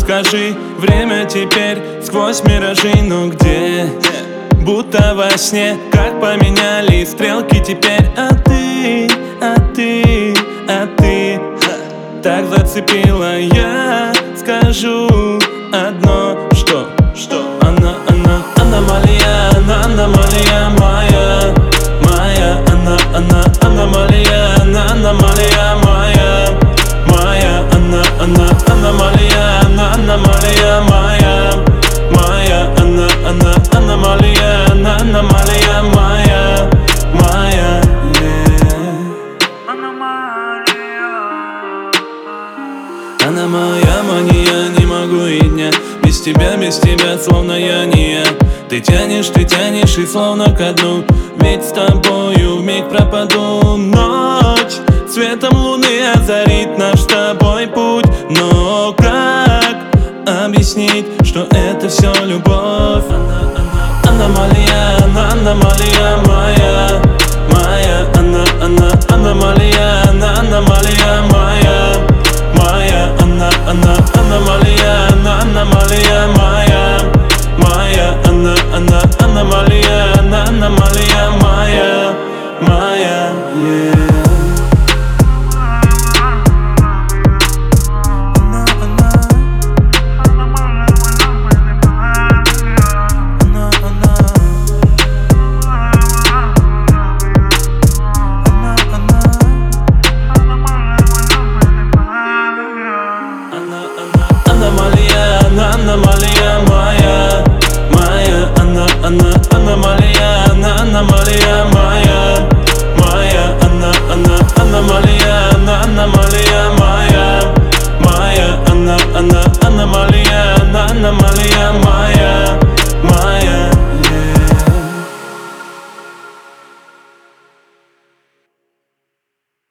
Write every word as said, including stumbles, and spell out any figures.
скажи, время теперь сквозь миражи, но где? Будто во сне, как поменяли стрелки теперь. А ты, а ты, а ты так зацепила, я скажу одно, что, что она, она, аномалия, она, аномалия моя, моя, она, она, аномалия, она, аномалия моя, моя, она, она, аномалия, она, аномалия моя, моя, она, она, аномалия, она, аномалия моя, моя, она моя мания, не могу и дня без тебя, без тебя, словно я не я. Ты тянешь, ты тянешь и словно ко дну, ведь с тобою вмиг пропаду. Ночь светом луны озарит наш с тобой путь, но как объяснить, что это все любовь? Она, она, аномалия, она, аномалия моя, моя, она, она, аномалия, она, аномалия моя, моя, она, она, аномалия, она, аномалия моя.